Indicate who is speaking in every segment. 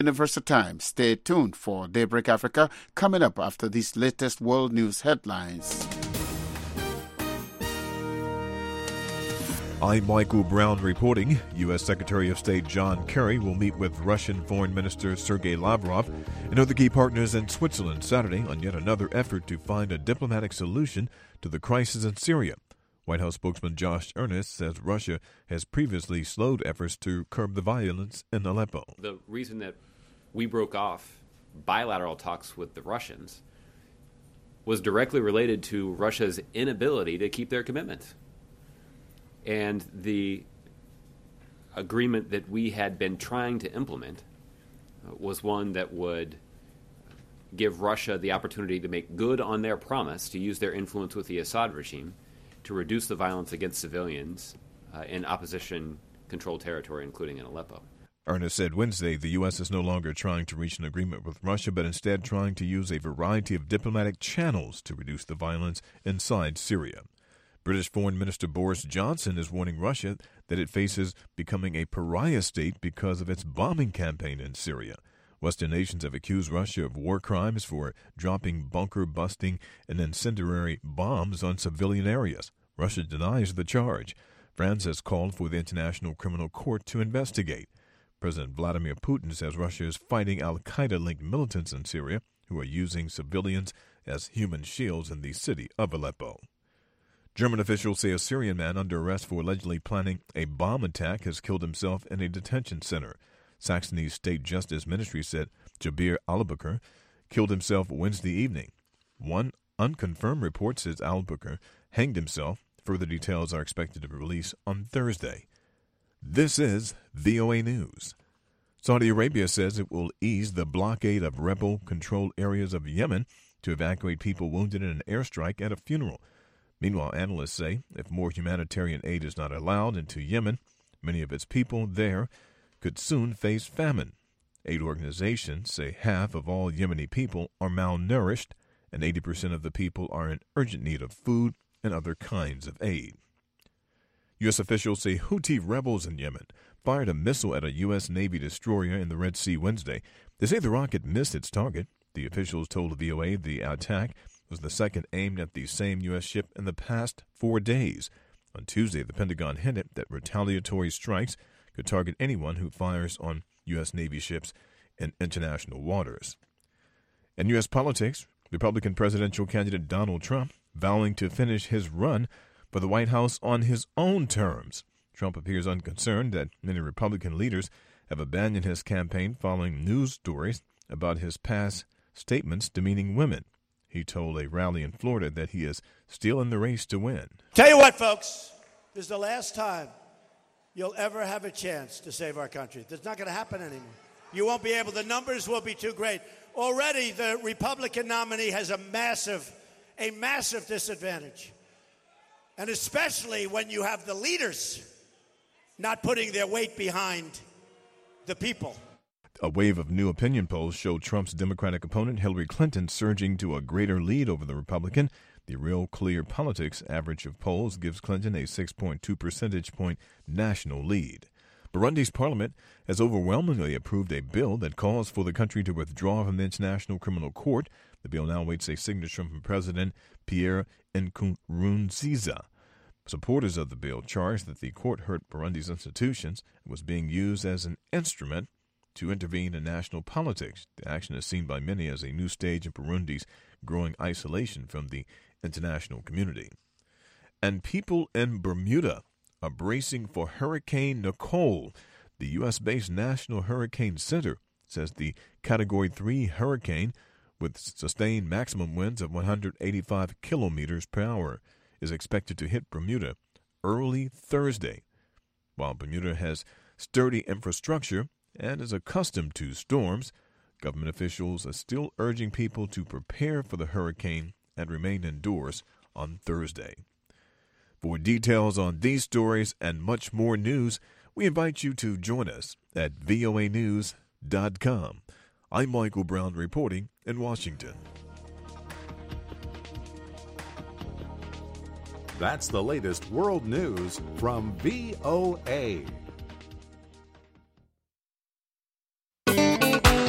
Speaker 1: Universal Time. Stay tuned for Daybreak Africa coming up after these latest world news headlines.
Speaker 2: I'm Michael Brown reporting. U.S. Secretary of State John Kerry will meet with Russian Foreign Minister Sergei Lavrov and other key partners in Switzerland Saturday on yet another effort to find a diplomatic solution to the crisis in Syria. White House spokesman Josh Earnest says Russia has previously slowed efforts to curb the violence in Aleppo.
Speaker 3: The reason that we broke off bilateral talks with the Russians was directly related to Russia's inability to keep their commitments. And the agreement that we had been trying to implement was one that would give Russia the opportunity to make good on their promise to use their influence with the Assad regime to reduce the violence against civilians in opposition-controlled territory, including in Aleppo.
Speaker 2: Earnest said Wednesday the U.S. is no longer trying to reach an agreement with Russia, but instead trying to use a variety of diplomatic channels to reduce the violence inside Syria. British Foreign Minister Boris Johnson is warning Russia that it faces becoming a pariah state because of its bombing campaign in Syria. Western nations have accused Russia of war crimes for dropping bunker-busting and incendiary bombs on civilian areas. Russia denies the charge. France has called for the International Criminal Court to investigate. President Vladimir Putin says Russia is fighting al-Qaeda-linked militants in Syria who are using civilians as human shields in the city of Aleppo. German officials say a Syrian man under arrest for allegedly planning a bomb attack has killed himself in a detention center. Saxony's State Justice Ministry said Jabir Albakr killed himself Wednesday evening. One unconfirmed report says Albakr hanged himself. Further details are expected to be released on Thursday. This is VOA News. Saudi Arabia says it will ease the blockade of rebel-controlled areas of Yemen to evacuate people wounded in an airstrike at a funeral. Meanwhile, analysts say if more humanitarian aid is not allowed into Yemen, many of its people there could soon face famine. Aid organizations say half of all Yemeni people are malnourished and 80% of the people are in urgent need of food and other kinds of aid. U.S. officials say Houthi rebels in Yemen fired a missile at a U.S. Navy destroyer in the Red Sea Wednesday. They say the rocket missed its target. The officials told VOA the attack was the second aimed at the same U.S. ship in the past 4 days. On Tuesday, the Pentagon hinted that retaliatory strikes could target anyone who fires on U.S. Navy ships in international waters. In U.S. politics, Republican presidential candidate Donald Trump vowing to finish his run for the White House on his own terms. Trump appears unconcerned that many Republican leaders have abandoned his campaign following news stories about his past statements demeaning women. He told a rally in Florida that he is still in the race to win.
Speaker 4: Tell you what, folks, this is the last time you'll ever have a chance to save our country. That's not going to happen anymore. You won't be able. The numbers will be too great. Already, the Republican nominee has a massive disadvantage. And especially when you have the leaders not putting their weight behind the people.
Speaker 2: A wave of new opinion polls showed Trump's Democratic opponent Hillary Clinton surging to a greater lead over the Republican. The Real Clear Politics average of polls gives Clinton a 6.2 percentage point national lead. Burundi's parliament has overwhelmingly approved a bill that calls for the country to withdraw from the International Criminal Court. The bill now awaits a signature from President Pierre Nkurunziza. Supporters of the bill charged that the court hurt Burundi's institutions and was being used as an instrument to intervene in national politics. The action is seen by many as a new stage in Burundi's growing isolation from the international community. And people in Bermuda are bracing for Hurricane Nicole. The U.S.-based National Hurricane Center says the Category 3 hurricane with sustained maximum winds of 185 kilometers per hour is expected to hit Bermuda early Thursday. While Bermuda has sturdy infrastructure and is accustomed to storms, government officials are still urging people to prepare for the hurricane and remain indoors on Thursday. For details on these stories and much more news, we invite you to join us at voanews.com. I'm Michael Brown reporting in Washington.
Speaker 5: That's the latest world news from VOA.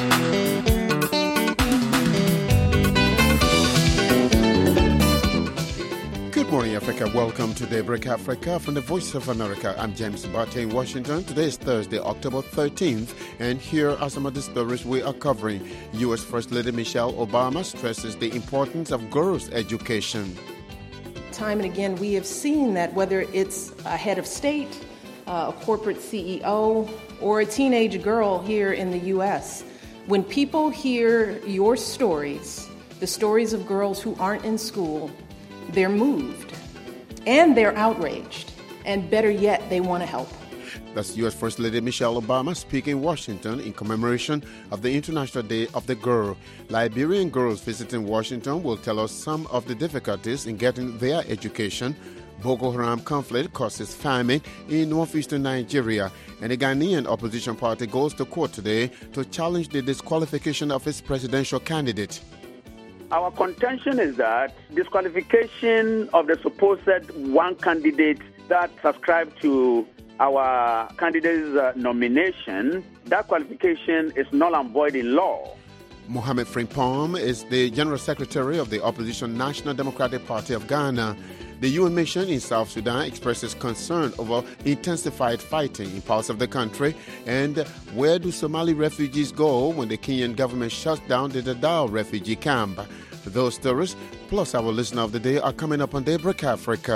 Speaker 1: Welcome to Daybreak Africa from the Voice of America. I'm James Barty in Washington. Today is Thursday, October 13th, and here are some of the stories we are covering. U.S. First Lady Michelle Obama stresses the importance of girls' education.
Speaker 6: Time and again, we have seen that whether it's a head of state, a corporate CEO, or a teenage girl here in the U.S., when people hear your stories, the stories of girls who aren't in school, they're moved, and they're outraged, and better yet, they want to help.
Speaker 1: That's U.S. First Lady Michelle Obama speaking in Washington in commemoration of the International Day of the Girl. Liberian girls visiting Washington will tell us some of the difficulties in getting their education. Boko Haram conflict causes famine in northeastern Nigeria, and the Ghanaian opposition party goes to court today to challenge the disqualification of its presidential candidate.
Speaker 7: Our contention is that disqualification of the supposed one candidate that subscribed to our candidate's nomination, that qualification is null and void in law.
Speaker 1: Mohamed Frimpong is the General Secretary of the opposition National Democratic Party of Ghana. The UN mission in South Sudan expresses concern over intensified fighting in parts of the country. And where do Somali refugees go when the Kenyan government shuts down the Dadaab refugee camp? Those stories, plus our listener of the day, are coming up on Daybreak Africa.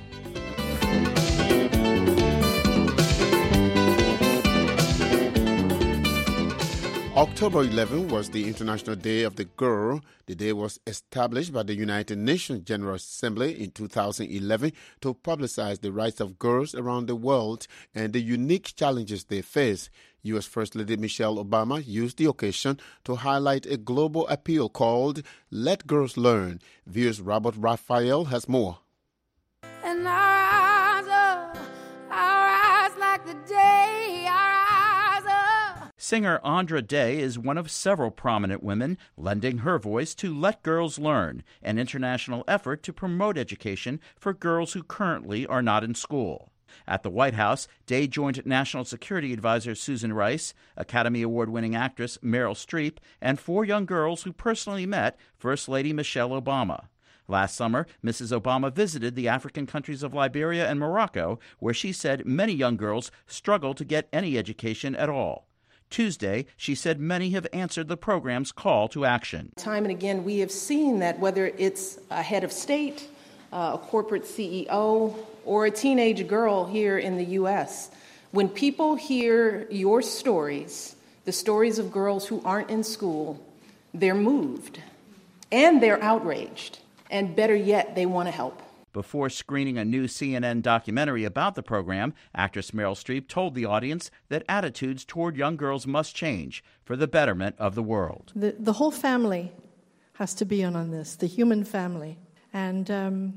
Speaker 1: October 11 was the International Day of the Girl. The day was established by the United Nations General Assembly in 2011 to publicize the rights of girls around the world and the unique challenges they face. U.S. First Lady Michelle Obama used the occasion to highlight a global appeal called Let Girls Learn. Viewers Robert Raphael has more.
Speaker 8: And our eyes like the day,
Speaker 9: Singer Andra Day is one of several prominent women lending her voice to Let Girls Learn, an international effort to promote education for girls who currently are not in school. At the White House, Day joined National Security Advisor Susan Rice, Academy Award-winning actress Meryl Streep, and 4 young girls who personally met First Lady Michelle Obama. Last summer, Mrs. Obama visited the African countries of Liberia and Morocco, where she said many young girls struggle to get any education at all. Tuesday, she said many have answered the program's call to action.
Speaker 6: Time and again, we have seen that whether it's a head of state, a corporate CEO, or a teenage girl here in the U.S., when people hear your stories, the stories of girls who aren't in school, they're moved, and they're outraged, and better yet, they want to help.
Speaker 9: Before screening a new CNN documentary about the program, actress Meryl Streep told the audience that attitudes toward young girls must change for the betterment of the world.
Speaker 10: The whole family has to be in on this, the human family. And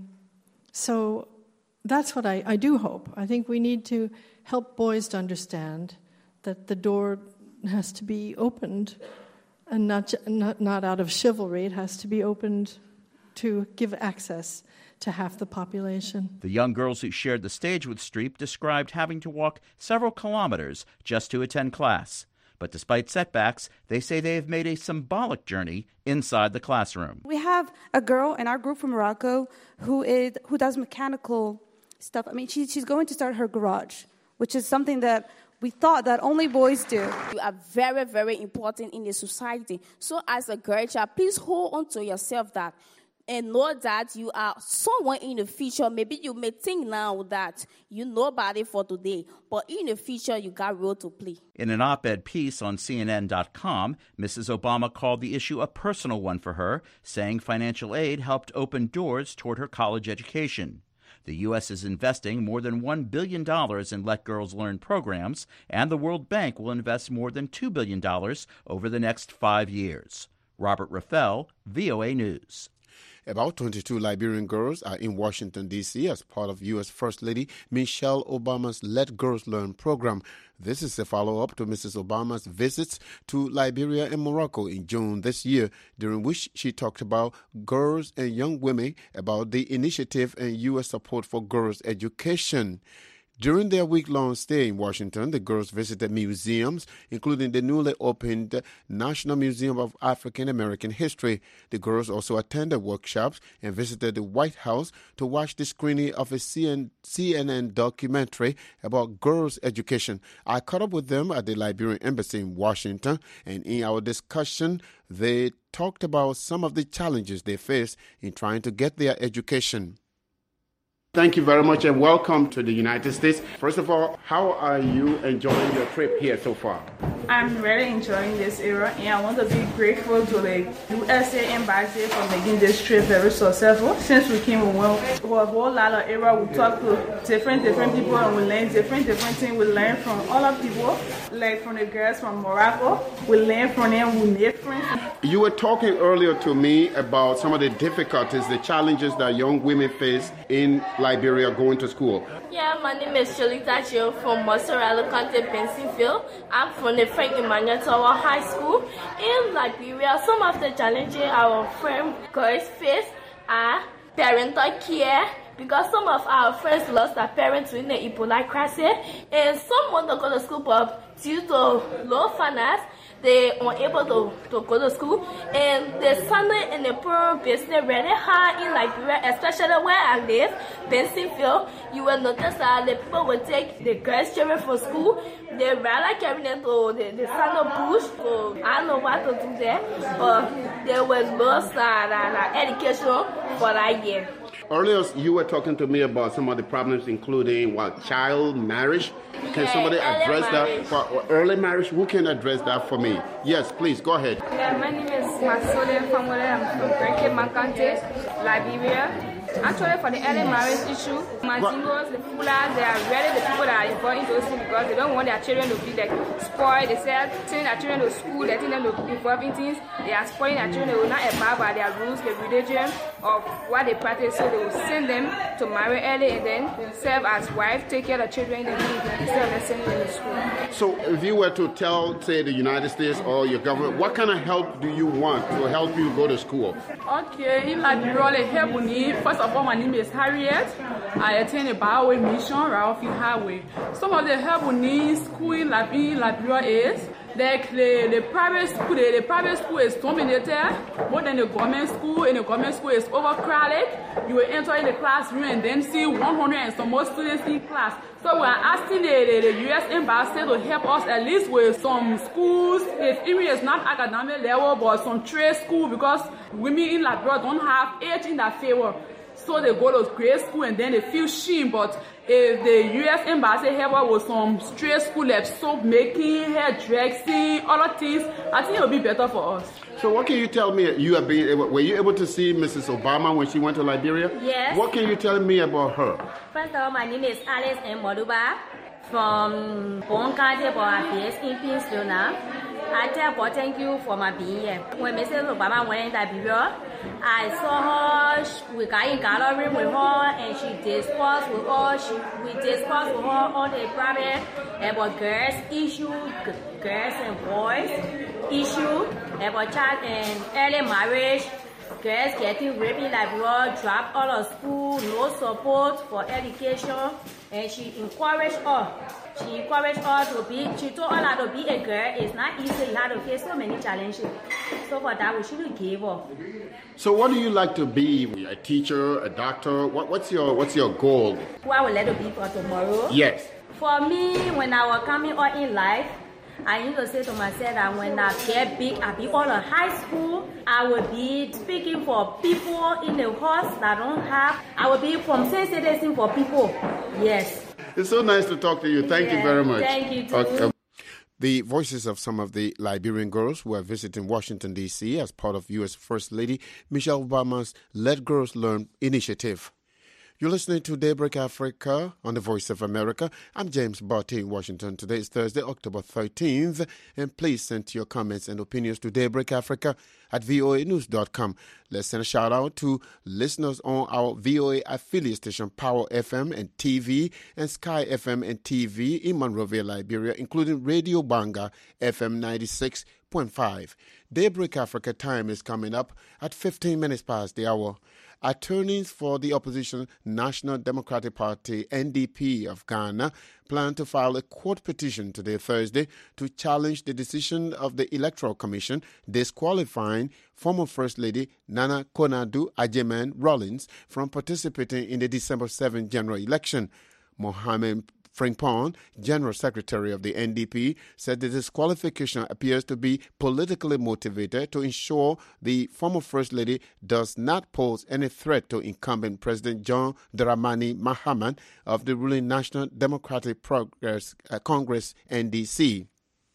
Speaker 10: so that's what I do hope. I think we need to help boys to understand that the door has to be opened, and not out of chivalry. It has to be opened to give access to half the population.
Speaker 9: The young girls who shared the stage with Streep described having to walk several kilometers just to attend class. But despite setbacks, they say they have made a symbolic journey inside the classroom.
Speaker 11: We have a girl in our group from Morocco who does mechanical stuff. I mean, she's going to start her garage, which is something that we thought that only boys do.
Speaker 12: You are very, very important in the society. So as a girl child, please hold on to yourself that and know that you are someone in the future. Maybe you may think now that you're nobody for today, but in the future, you got a role to play.
Speaker 9: In an op-ed piece on CNN.com, Mrs. Obama called the issue a personal one for her, saying financial aid helped open doors toward her college education. The U.S. is investing more than $1 billion in Let Girls Learn programs, and the World Bank will invest more than $2 billion over the next 5 years. Robert Raphael, VOA News.
Speaker 1: About 22 Liberian girls are in Washington, D.C. as part of U.S. First Lady Michelle Obama's Let Girls Learn program. This is a follow-up to Mrs. Obama's visits to Liberia and Morocco in June this year, during which she talked about girls and young women, about the initiative and U.S. support for girls' education. During their week-long stay in Washington, the girls visited museums, including the newly opened National Museum of African American History. The girls also attended workshops and visited the White House to watch the screening of a CNN documentary about girls' education. I caught up with them at the Liberian Embassy in Washington, and in our discussion, they talked about some of the challenges they face in trying to get their education. Thank you very much and welcome to the United States. First of all, how are you enjoying your trip here so far?
Speaker 13: I'm really enjoying this era, and I want to be grateful to the USA Embassy for making this trip very successful. Since we came, we went for a whole lot of era. We talked to different people, and we learned different things. We learned from all of people, like from the girls from Morocco. We learned from them. We made friends.
Speaker 1: You were talking earlier to me about some of the difficulties, the challenges that young women face in Liberia going to school.
Speaker 14: Yeah, my name is Sholita Chio from Mozzarella County, Pennsylvania. I'm from the Frank Emmanuel Tower High School in Liberia. Some of the challenges our friend girls face are parental care, because some of our friends lost their parents during the Ebola crisis, and some want to go to school, but due to low finance, they are unable to go to school. And the standard and the poor business really high in Liberia, especially where I live, Pennsylvania. You will notice that the people will take the girls' children for school. They rather carry them to the standard bush. So I don't know what to do there, but there was lost education for that year.
Speaker 1: Earlier, you were talking to me about some of the problems, including child marriage. Can somebody address that? For early marriage, who can address that for me? Yes, please, go ahead.
Speaker 15: Yeah, my name is Masole Famole. I'm from Franklin Makante, Liberia. Actually, for the early marriage issue, Mazingos, the Fulas, they are really the people that are involved in those things because they don't want their children to be spoiled. They say sending their children to school, they think them to be involved in things. They are spoiling their children. They will not abide by their rules, the religion of what they practice. So they will send them to marry early and then serve as wife, take care of the children in the home instead of sending them to school. So
Speaker 1: if you were to tell, say, the United States or your government, what kind of help do you want to help you go to school?
Speaker 13: Okay, in Liberia, the help we need, first of all, my name is Harriet. I attend a Byway mission, Ralphie Highway. Some of the help we need school in Liberia is the private school. The private school is dominated more than the government school, and the government school is overcrowded. You will enter in the classroom and then see 100 and some more students in class. So we are asking the U.S. Embassy to help us at least with some schools. Even it's not academic level, but some trade school, because women in Liberia don't have age in their favor. So they go to grade school and then they feel shame. But if the U.S. Embassy help us with some trade school like soap making, hair dressing, other things, I think it will be better for us.
Speaker 1: So what can you tell me? Were you able to see Mrs. Obama when she went to Liberia?
Speaker 16: Yes.
Speaker 1: What can you tell me about her?
Speaker 16: First of all, my name is Alice M. Moduba from Bonkade, but I'm based in Pennsylvania. I tell God thank you for my being here. When Mrs. Obama went in Liberia, I saw her, we got in gallery with her, and she discussed with us. We discussed with her on the private about girls issue, girls and boys issue, about child and early marriage, girls getting raped in Liberia, dropped out of school, no support for education, and she encouraged her. She encouraged her to be, she told her to be a girl. It's not easy, you have to face so many challenges. So for that, we shouldn't give up.
Speaker 1: So what do you like to be? A teacher, a doctor? What's your goal?
Speaker 16: Who I would like to be for tomorrow?
Speaker 1: Yes.
Speaker 16: For me, when I was coming out in life, I used to say to myself that when I get big, I'll be out of high school, I will be speaking for people in the house that don't have. I will be from citizen for people. Yes.
Speaker 1: It's so nice to talk to you. Thank you very much.
Speaker 16: Thank you too.
Speaker 1: The voices of some of the Liberian girls who are visiting Washington, D.C. as part of U.S. First Lady Michelle Obama's Let Girls Learn initiative. You're listening to Daybreak Africa on the Voice of America. I'm James Barty in Washington. Today is Thursday, October 13th. And please send your comments and opinions to Daybreak Africa at voanews.com. Let's send a shout out to listeners on our VOA affiliate station Power FM and TV and Sky FM and TV in Monrovia, Liberia, including Radio Banga FM 96.9 12.5. Daybreak Africa time is coming up at 15 minutes past the hour. Attorneys for the opposition National Democratic Party, NDP of Ghana, plan to file a court petition today, Thursday, to challenge the decision of the Electoral Commission disqualifying former First Lady Nana Konadu Agyeman-Rawlings from participating in the December 7 general election. Mohamed Frimpong, General Secretary of the NDP, said the disqualification appears to be politically motivated to ensure the former First Lady does not pose any threat to incumbent President John Dramani Mahama of the ruling National Democratic Congress, NDC.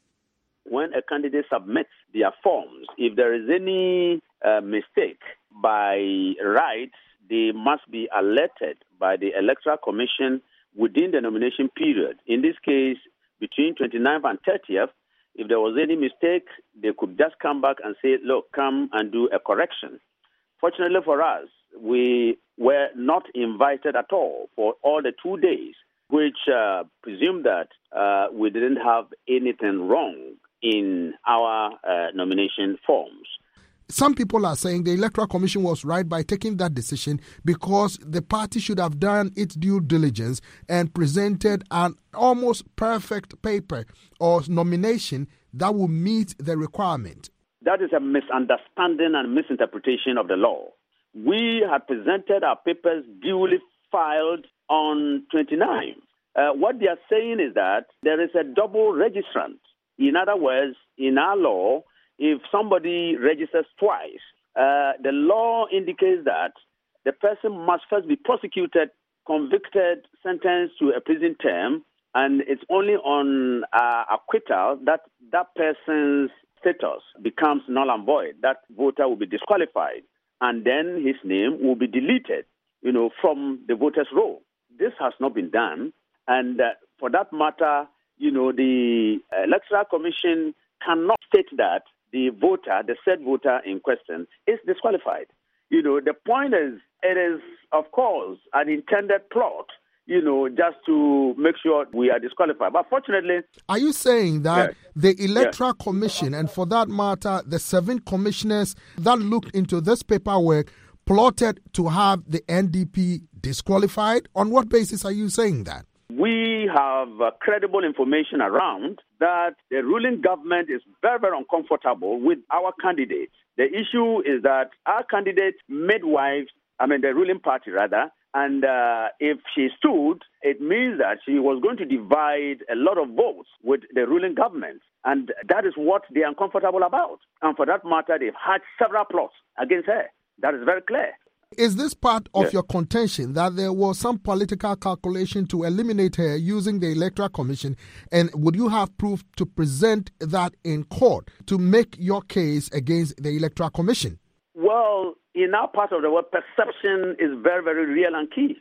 Speaker 7: When a candidate submits their forms, if there is any mistake, by rights, they must be alerted by the Electoral Commission within the nomination period. In this case, between 29th and 30th, if there was any mistake, they could just come back and say, look, come and do a correction. Fortunately for us, we were not invited at all for all the 2 days, which presumed that we didn't have anything wrong in our nomination forms.
Speaker 17: Some people are saying the Electoral Commission was right by taking that decision because the party should have done its due diligence and presented an almost perfect paper or nomination that will meet the requirement.
Speaker 7: That is a misunderstanding and misinterpretation of the law. We had presented our papers duly filed on 29. What they are saying is that there is a double registrant. In other words, in our law, if somebody registers twice, the law indicates that the person must first be prosecuted, convicted, sentenced to a prison term, and it's only on acquittal that that person's status becomes null and void. That voter will be disqualified, and then his name will be deleted, from the voters' roll. This has not been done, and for that matter, the Electoral Commission cannot state that the voter, the said voter in question, is disqualified. The point is, it is, of course, an intended plot, just to make sure we are disqualified. But fortunately...
Speaker 17: Are you saying that the Electoral Commission, and for that matter, the 7 commissioners that looked into this paperwork, plotted to have the NDP disqualified? On what basis are you saying that?
Speaker 7: We have credible information around that the ruling government is very, very uncomfortable with our candidates. The issue is that our candidate midwives, the ruling party rather, and if she stood, it means that she was going to divide a lot of votes with the ruling government. And that is what they are uncomfortable about. And for that matter, they've had several plots against her. That is very clear.
Speaker 17: Is this part of your contention that there was some political calculation to eliminate her using the Electoral Commission? And would you have proof to present that in court to make your case against the Electoral Commission?
Speaker 7: Well, in our part of the world, perception is very, very real and key.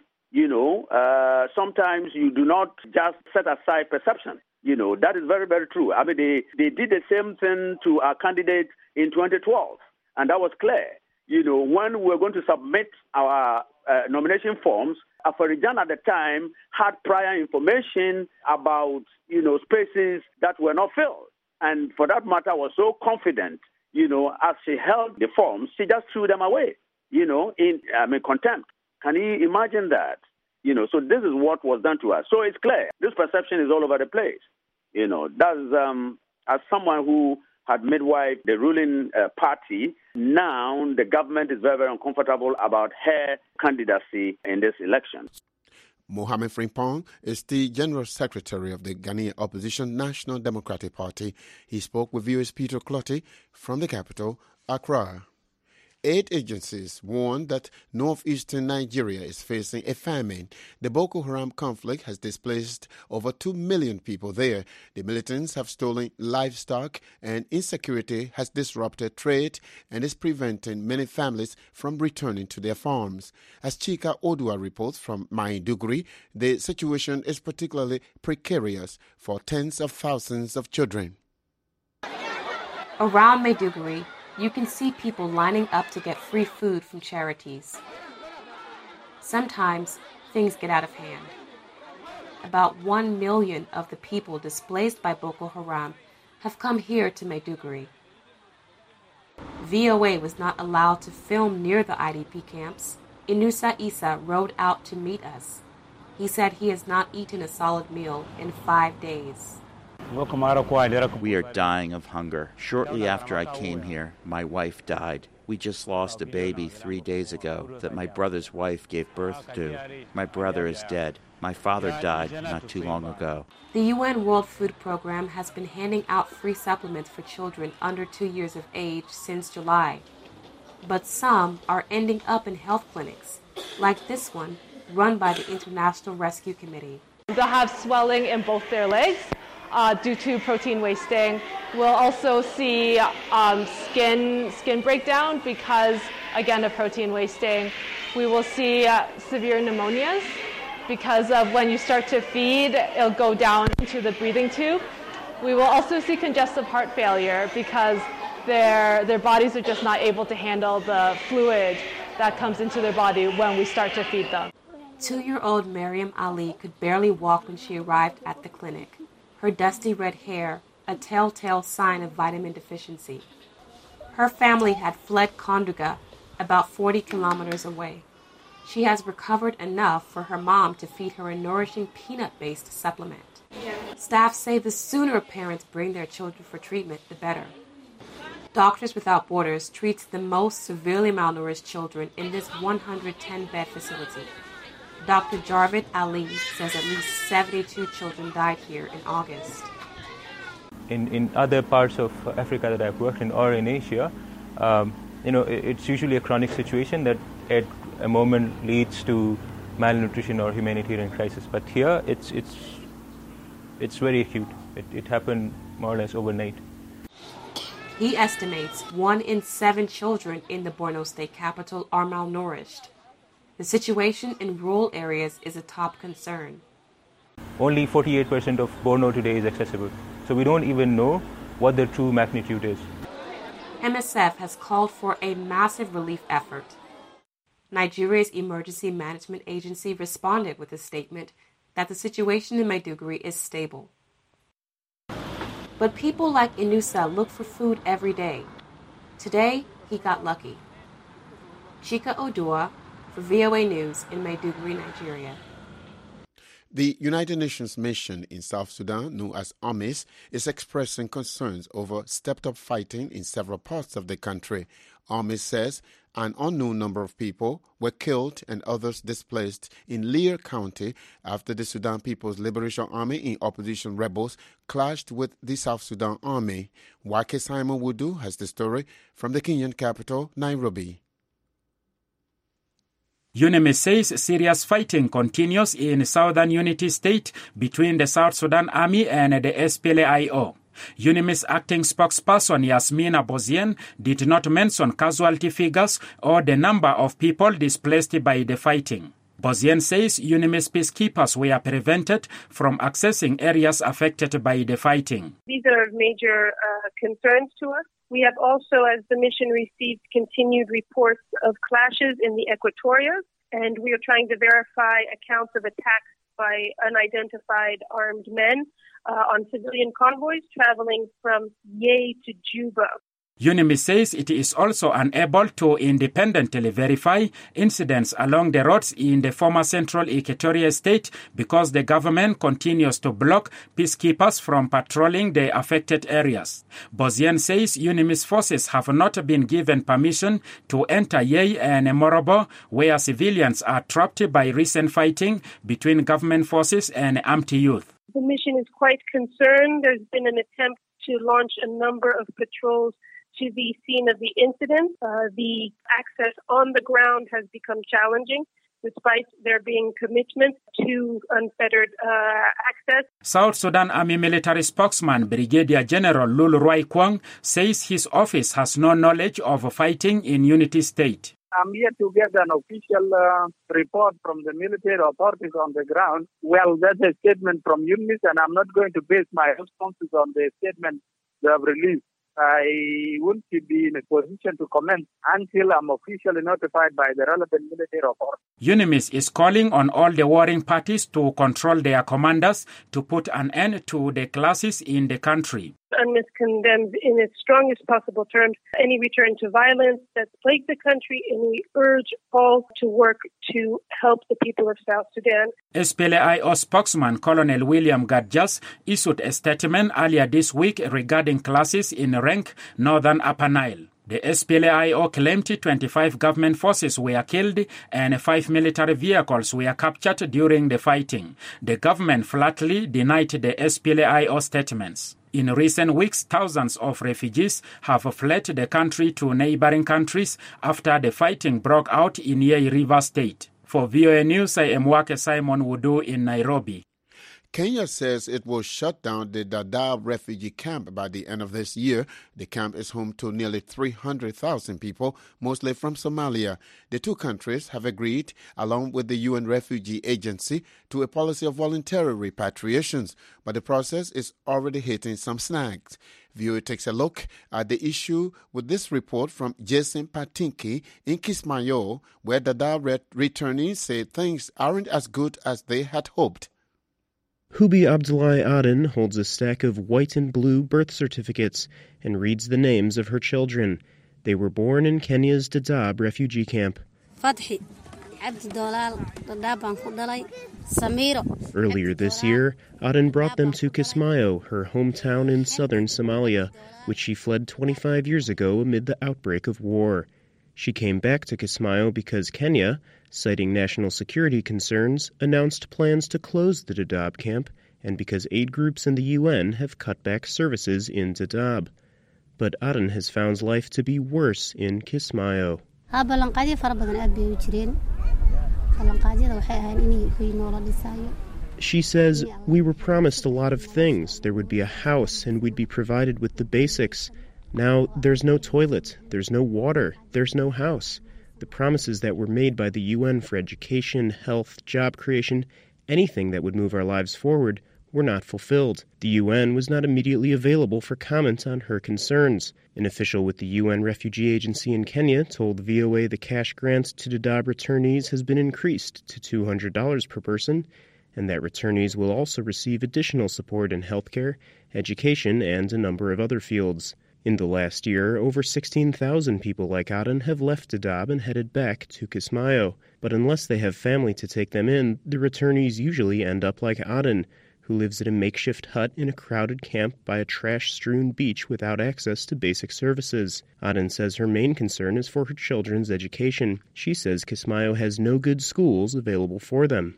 Speaker 7: Sometimes you do not just set aside perception. That is very, very true. They did the same thing to our candidate in 2012, and that was clear. When we were going to submit our nomination forms, Afarijan at the time had prior information about, spaces that were not filled. And for that matter, was so confident, as she held the forms, she just threw them away, in contempt. Can you imagine that? So this is what was done to us. So it's clear. This perception is all over the place. That's as someone who had midwife the ruling party, now the government is very, very uncomfortable about her candidacy in this election.
Speaker 1: Mohamed Frimpong is the General Secretary of the Ghanaian Opposition National Democratic Party. He spoke with viewers Peter Clotty from the capital, Accra. Aid agencies warn that northeastern Nigeria is facing a famine. The Boko Haram conflict has displaced over 2 million people there. The militants have stolen livestock, and insecurity has disrupted trade and is preventing many families from returning to their farms. As Chika Odua reports from Maiduguri, the situation is particularly precarious for tens of thousands of children.
Speaker 18: Around Maiduguri, you can see people lining up to get free food from charities. Sometimes things get out of hand. About 1 million of the people displaced by Boko Haram have come here to Maiduguri. VOA was not allowed to film near the IDP camps. Inusa Isa rode out to meet us. He said he has not eaten a solid meal in 5 days.
Speaker 19: We are dying of hunger. Shortly after I came here, my wife died. We just lost a baby 3 days ago that my brother's wife gave birth to. My brother is dead. My father died not too long ago.
Speaker 18: The UN World Food Program has been handing out free supplements for children under 2 years of age since July. But some are ending up in health clinics, like this one, run by the International Rescue Committee.
Speaker 20: They'll have swelling in both their legs due to protein wasting. We'll also see skin breakdown because, again, of protein wasting. We will see severe pneumonias because of when you start to feed, it'll go down into the breathing tube. We will also see congestive heart failure because their bodies are just not able to handle the fluid that comes into their body when we start to feed them.
Speaker 18: 2-year-old Mariam Ali could barely walk when she arrived at the clinic. Her dusty red hair, a telltale sign of vitamin deficiency. Her family had fled Konduga, about 40 kilometers away. She has recovered enough for her mom to feed her a nourishing peanut-based supplement. Staff say the sooner parents bring their children for treatment, the better. Doctors Without Borders treats the most severely malnourished children in this 110-bed facility. Dr. Jarvid Ali says at least 72 children died here in August.
Speaker 21: In other parts of Africa that I've worked in or in Asia, it's usually a chronic situation that at a moment leads to malnutrition or humanitarian crisis. But here, it's very acute. It happened more or less overnight.
Speaker 18: He estimates 1 in 7 children in the Borno state capital are malnourished. The situation in rural areas is a top concern.
Speaker 21: Only 48% of Borno today is accessible. So we don't even know what the true magnitude is.
Speaker 18: MSF has called for a massive relief effort. Nigeria's Emergency Management Agency responded with a statement that the situation in Maiduguri is stable. But people like Inusa look for food every day. Today, he got lucky. Chika Odua for VOA News in Maiduguri, Nigeria.
Speaker 1: The United Nations mission in South Sudan, known as AMIS, is expressing concerns over stepped-up fighting in several parts of the country. AMIS says an unknown number of people were killed and others displaced in Lear County after the Sudan People's Liberation Army and opposition rebels clashed with the South Sudan Army. Wake Simon Wudu has the story from the Kenyan capital, Nairobi.
Speaker 22: UNMISS says serious fighting continues in Southern Unity State between the South Sudan Army and the SPLA-IO. UNMISS acting spokesperson Yasmina Bozien did not mention casualty figures or the number of people displaced by the fighting. Bozien says UNMISS peacekeepers were prevented from accessing areas affected by the fighting.
Speaker 23: These are major concerns to us. We have also, as the mission, received continued reports of clashes in the Equatoria, and we are trying to verify accounts of attacks by unidentified armed men on civilian convoys traveling from Yei to Juba.
Speaker 22: UNMISS says it is also unable to independently verify incidents along the roads in the former Central Equatoria state because the government continues to block peacekeepers from patrolling the affected areas. Bozien says UNMISS forces have not been given permission to enter Yei and Morobo, where civilians are trapped by recent fighting between government forces and armed youth.
Speaker 23: The mission is quite concerned. There's been an attempt to launch a number of patrols to the scene of the incident. The access on the ground has become challenging, despite there being commitment to unfettered access.
Speaker 22: South Sudan Army military spokesman Brigadier General Lul Roy Kwang says his office has no knowledge of fighting in Unity State.
Speaker 24: I'm here to get an official report from the military authorities on the ground. Well, that's a statement from UNMISS, and I'm not going to base my responses on the statement they have released. I won't be in a position to comment until I'm officially notified by the relevant military authorities.
Speaker 22: UNMISS is calling on all the warring parties to control their commanders to put an end to the clashes in the country.
Speaker 23: UNMISS condemns in its strongest possible terms any return to violence that's plagued the country, and we urge all to work to help the people of South Sudan.
Speaker 22: SPLA-IO spokesman Colonel William Gadjas issued a statement earlier this week regarding clashes in rank northern Upper Nile. The SPLA-IO claimed 25 government forces were killed and 5 military vehicles were captured during the fighting. The government flatly denied the SPLA-IO statements. In recent weeks, thousands of refugees have fled the country to neighboring countries after the fighting broke out in Yei River State. For VOA News, I am Wake Simon Wudu in Nairobi.
Speaker 1: Kenya says it will shut down the Dadaab refugee camp by the end of this year. The camp is home to nearly 300,000 people, mostly from Somalia. The two countries have agreed, along with the UN Refugee Agency, to a policy of voluntary repatriations, but the process is already hitting some snags. VOA takes a look at the issue with this report from Jason Patinki in Kismayo, where Dadaab returnees say things aren't as good as they had hoped.
Speaker 2: Hubi Abdullahi Aden holds a stack of white and blue birth certificates and reads the names of her children. They were born in Kenya's Dadaab refugee camp. Earlier this year, Aden brought them to Kismayo, her hometown in southern Somalia, which she fled 25 years ago amid the outbreak of war. She came back to Kismayo because Kenya, citing national security concerns, announced plans to close the Dadaab camp, and because aid groups and the UN have cut back services in Dadaab. But Aden has found life to be worse in Kismayo. She says, "We were promised a lot of things. There would be a house and we'd be provided with the basics. Now there's no toilet, there's no water, there's no house. The promises that were made by the UN for education, health, job creation, anything that would move our lives forward, were not fulfilled." The UN was not immediately available for comment on her concerns. An official with the UN Refugee Agency in Kenya told VOA the cash grant to Dadaab returnees has been increased to $200 per person, and that returnees will also receive additional support in healthcare, education, and a number of other fields. In the last year, over 16,000 people like Aden have left Dadaab and headed back to Kismayo. But unless they have family to take them in, the returnees usually end up like Aden, who lives at a makeshift hut in a crowded camp by a trash-strewn beach without access to basic services. Aden says her main concern is for her children's education. She says Kismayo has no good schools available for them.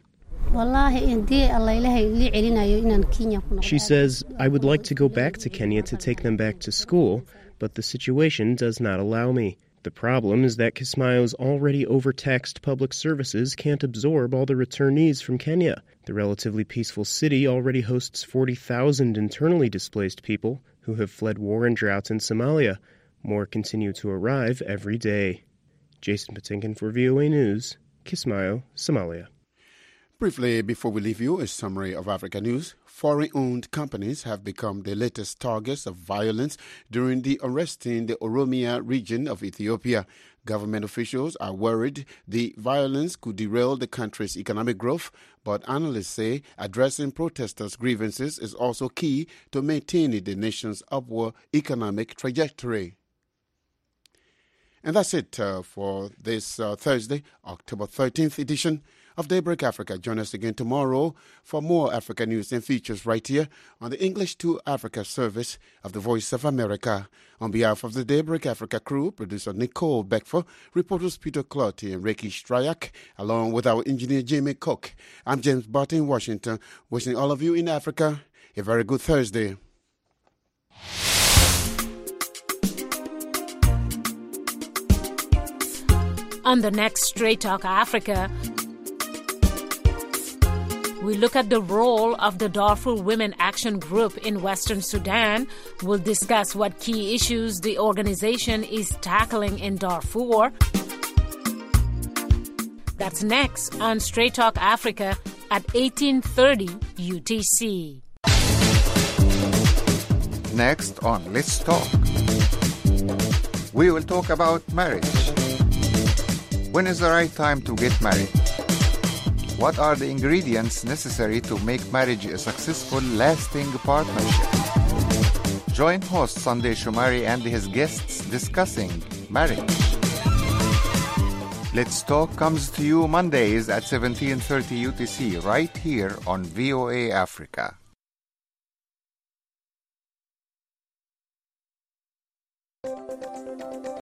Speaker 2: She says, "I would like to go back to Kenya to take them back to school, but the situation does not allow me. The problem is that Kismayo's already overtaxed public services can't absorb all the returnees from Kenya. The relatively peaceful city already hosts 40,000 internally displaced people who have fled war and drought in Somalia. More continue to arrive every day." Jason Patinkin for VOA News, Kismayo, Somalia.
Speaker 1: Briefly, before we leave you, a summary of Africa news. Foreign-owned companies have become the latest targets of violence during the unrest in the Oromia region of Ethiopia. Government officials are worried the violence could derail the country's economic growth, but analysts say addressing protesters' grievances is also key to maintaining the nation's upward economic trajectory. And that's it for this Thursday, October 13th edition of Daybreak Africa. Join us again tomorrow for more Africa news and features right here on the English to Africa service of the Voice of America. On behalf of the Daybreak Africa crew, producer Nicole Beckford, reporters Peter Clotty and Ricky Stryak, along with our engineer Jamie Cook, I'm James Barton in Washington, wishing all of you in Africa a very good Thursday.
Speaker 3: On the next Straight Talk Africa, we look at the role of the Darfur Women Action Group in Western Sudan. We'll discuss what key issues the organization is tackling in Darfur. That's next on Straight Talk Africa at 18:30 UTC.
Speaker 4: Next on Let's Talk, we will talk about marriage. When is the right time to get married? What are the ingredients necessary to make marriage a successful, lasting partnership? Join host Sunday Shumari and his guests discussing marriage. Let's Talk comes to you Mondays at 17:30 UTC right here on VOA Africa.